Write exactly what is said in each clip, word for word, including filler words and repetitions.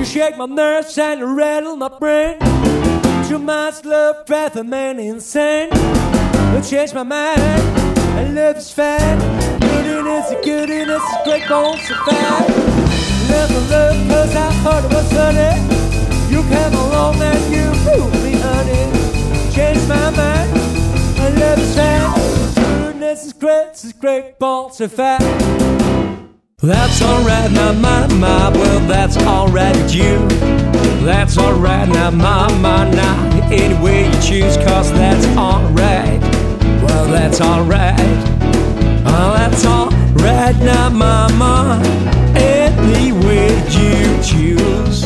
shake my nerves and you rattle my brain. Too much love drives a man insane. You change my mind, and love is fat. Goodness, goodness, great bones so fat. Love and love, cause I thought it was honey. You came along and you proved me honey. Change my mind, and love is fat. Goodness is great, is great bones so fat. That's alright now, my, my, well that's alright with you. That's alright now, my, my, now, any way you choose, cause that's alright. Well, that's alright. Oh, that's alright now, my, my, any way you choose.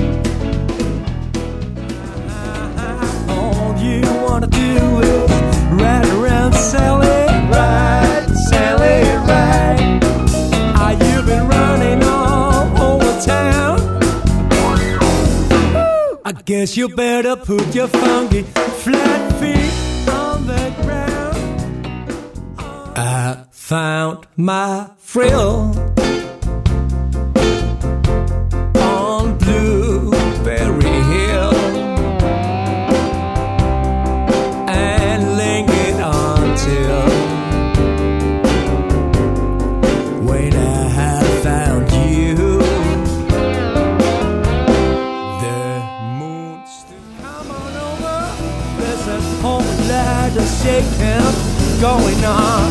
All you wanna do is ride around, sell it right, sell it right. You've been running all over town. I guess you better put your funky flat feet on the ground. I found my thrill on Blueberry Hill and lingered until when I shaking, going on.